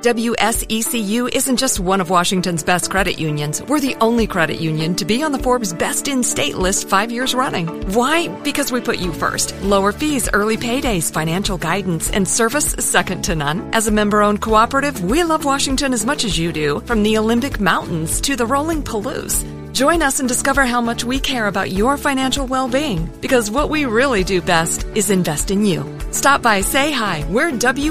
WSECU isn't just one of Washington's best credit unions. We're the only credit union to be on the Forbes Best in State list 5 years running. Why? Because we put you first. Lower fees, early paydays, financial guidance, and service second to none. As a member-owned cooperative, we love Washington as much as you do, from the Olympic Mountains to the rolling Palouse. Join us and discover how much we care about your financial well-being, because what we really do best is invest in you. Stop by, say hi. We're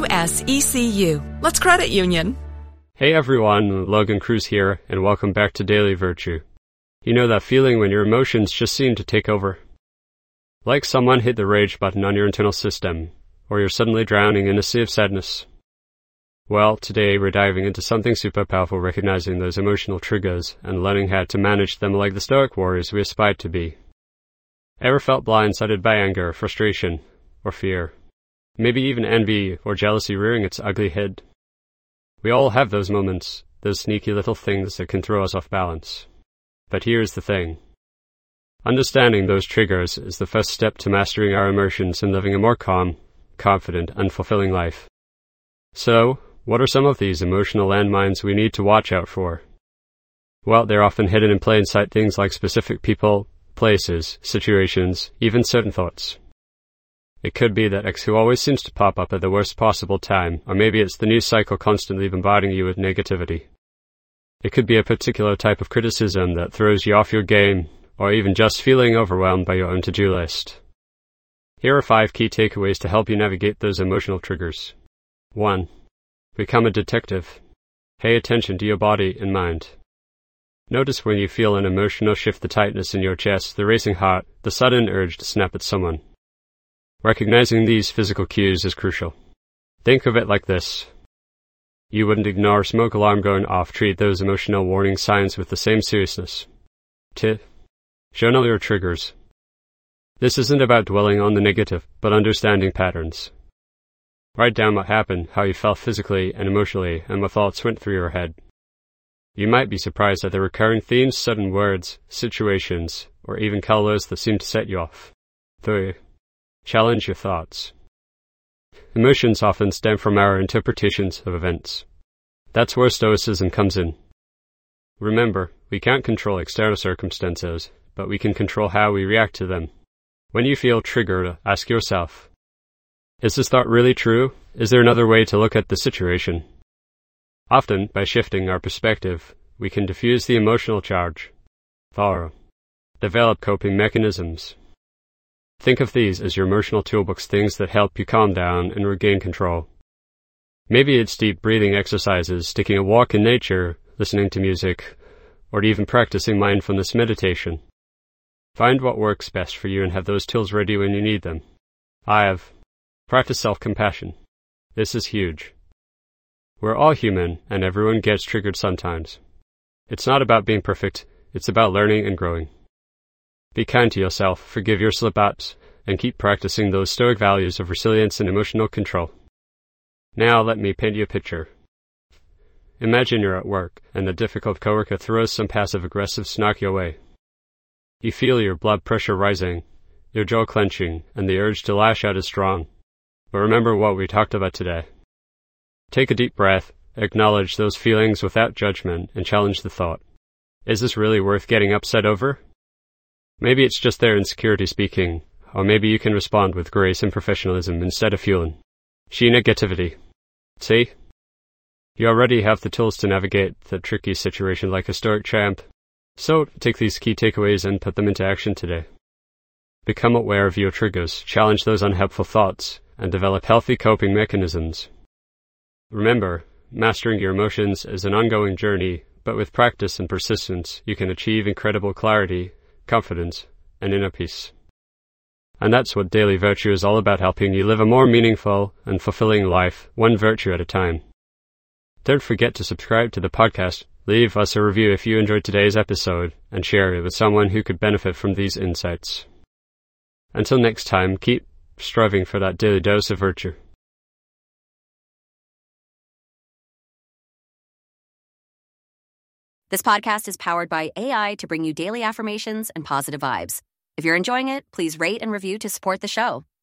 WSECU. Let's credit union. Hey everyone, Logan Cruz here, and welcome back to Daily Virtue. You know that feeling when your emotions just seem to take over? Like someone hit the rage button on your internal system, or you're suddenly drowning in a sea of sadness. Well, today we're diving into something super powerful, recognizing those emotional triggers and learning how to manage them like the stoic warriors we aspire to be. Ever felt blindsided by anger, frustration, or fear? Maybe even envy or jealousy rearing its ugly head? We all have those moments, those sneaky little things that can throw us off balance. But here's the thing. Understanding those triggers is the first step to mastering our emotions and living a more calm, confident, and fulfilling life. So, what are some of these emotional landmines we need to watch out for? Well, they're often hidden in plain sight, things like specific people, places, situations, even certain thoughts. It could be that ex who always seems to pop up at the worst possible time, or maybe it's the news cycle constantly bombarding you with negativity. It could be a particular type of criticism that throws you off your game, or even just feeling overwhelmed by your own to-do list. Here are 5 key takeaways to help you navigate those emotional triggers. 1. Become a detective. Pay attention to your body and mind. Notice when you feel an emotional shift, the tightness in your chest, the racing heart, the sudden urge to snap at someone. Recognizing these physical cues is crucial. Think of it like this. You wouldn't ignore a smoke alarm going off. Treat those emotional warning signs with the same seriousness. 2. Journal your triggers. This isn't about dwelling on the negative, but understanding patterns. Write down what happened, how you felt physically and emotionally, and what thoughts went through your head. You might be surprised at the recurring themes, certain words, situations, or even colors that seem to set you off. 3. Challenge your thoughts. Emotions often stem from our interpretations of events. That's where stoicism comes in. Remember, we can't control external circumstances, but we can control how we react to them. When you feel triggered, ask yourself, is this thought really true? Is there another way to look at the situation? Often, by shifting our perspective, we can diffuse the emotional charge. 4. Develop coping mechanisms. Think of these as your emotional toolbox, things that help you calm down and regain control. Maybe it's deep breathing exercises, taking a walk in nature, listening to music, or even practicing mindfulness meditation. Find what works best for you and have those tools ready when you need them. 5. Practice self-compassion. This is huge. We're all human, and everyone gets triggered sometimes. It's not about being perfect, it's about learning and growing. Be kind to yourself, forgive your slip-ups, and keep practicing those stoic values of resilience and emotional control. Now let me paint you a picture. Imagine you're at work, and the difficult coworker throws some passive-aggressive snark your way. You feel your blood pressure rising, your jaw clenching, and the urge to lash out is strong. But remember what we talked about today. Take a deep breath, acknowledge those feelings without judgment, and challenge the thought. Is this really worth getting upset over? Maybe it's just their insecurity speaking, or maybe you can respond with grace and professionalism instead of fueling negativity. See? You already have the tools to navigate the tricky situation like a stoic champ. So, take these key takeaways and put them into action today. Become aware of your triggers, challenge those unhelpful thoughts, and develop healthy coping mechanisms. Remember, mastering your emotions is an ongoing journey, but with practice and persistence, you can achieve incredible clarity, confidence, and inner peace. And that's what Daily Virtue is all about, helping you live a more meaningful and fulfilling life, one virtue at a time. Don't forget to subscribe to the podcast, leave us a review if you enjoyed today's episode, and share it with someone who could benefit from these insights. Until next time, keep striving for that daily dose of virtue. This podcast is powered by AI to bring you daily affirmations and positive vibes. If you're enjoying it, please rate and review to support the show.